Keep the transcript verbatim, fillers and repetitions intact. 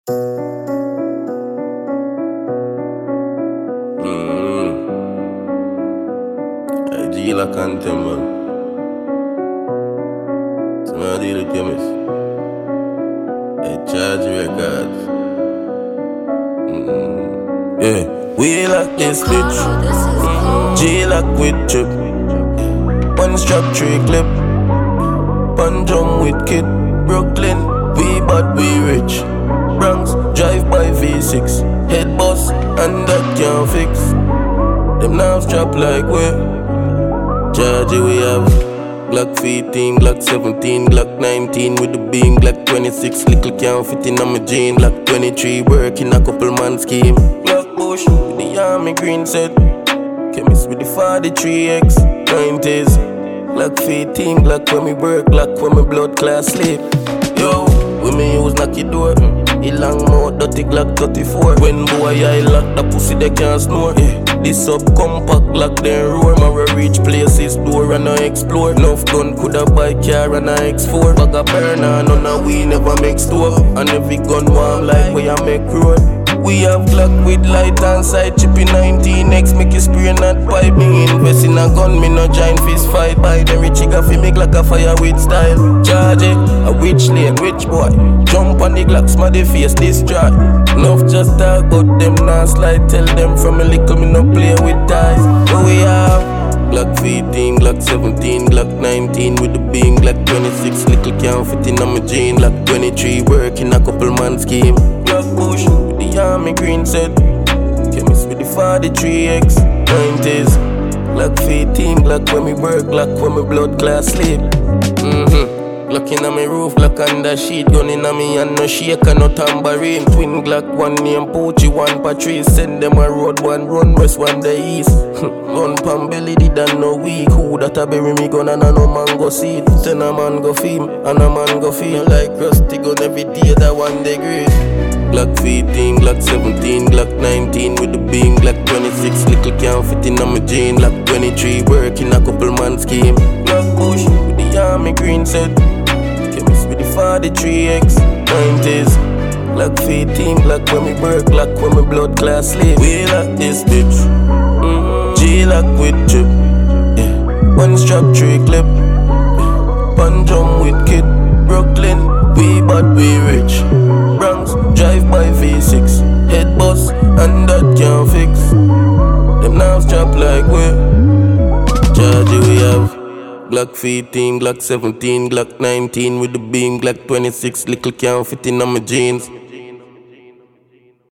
Mm-hmm. I G la content, man. Somebody the chemist. I charge records. Mm-hmm. Yeah, we like this bitch. G-Lock with chip. One strap three clip. Punjum with kid. Brooklyn, we bad, we rich. Bronx, drive by V six. Head boss, and that can't fix. Them now strap like we. Charge we have. Glock fifteen, Glock seventeen, Glock nineteen with the beam, Glock twenty-six, little can't fit in on my jean, Glock twenty-three, working a couple man scheme. Glock Bush with the army green set, chemist with the forty-three X, nineties. Glock fifteen, Glock when me work, Glock when me blood class sleep. Yo, when me use knock your door, he long mouth, dirty Glock thirty-four. When boy I lock the pussy they can't snore. Yeah. This up compact Glock then roar. Marrow reach places door and I explore. Enough gun coulda buy car and I X four. Bag a burner, none of we never make store. And every gun warm like where I make road. We have Glock with light and side chippy nineteen X. Make you spray not pipe. Me invest in a gun, me no giant fist fight. Buy them rich chica fi make like a fire with style. Charge it, a witch lane, rich boy. Jump on the Glock, smash the face, destroy. Enough just talk but them nah slide. Tell them from a little me no play with ties. But we have Glock fifteen, Glock seventeen, Glock nineteen with the beam, Glock twenty-six, little can't fit in on my jean, Glock twenty-three, working a couple man scheme. Glock Bush with the army green set, chemist with the forty-three X, nineties. Glock fifteen, Glock when me work, Glock when me blood class sleep. Mm-hmm. Glock inna me roof, Glock under sheet. Gun inna me and no shaker, no tambourine. Twin Glock, one name Poochie, one Patrice. Send them a road, one run west, one the east. Run pan belly, did and no weak. Who that a bury me gun and a no man go see it. Send a man go feel, and a man go feel like rusty gun every day, that one degree. Glock fifteen, Glock seventeen, Glock nineteen with the beam, Glock twenty-six, little can't fit in on my jean, Glock twenty-three, working a couple man scheme. Glock Bush with the army green set, chemist with the forty-three X, nineties. Glock fifteen, Glock when me work, Glock when me blood class sleep. We like this bitch. Mm-hmm. G-Lock with chip. Yeah. One strap three clip. Yeah. Punjum with kid. Brooklyn, we bad, we rich. Bronx, drive by V six. Head boss, and that can't fix. Them now strap like we. Charge we have Glock fifteen, Glock seventeen, Glock nineteen with the beam, Glock twenty-six, little can't fit in on my jeans.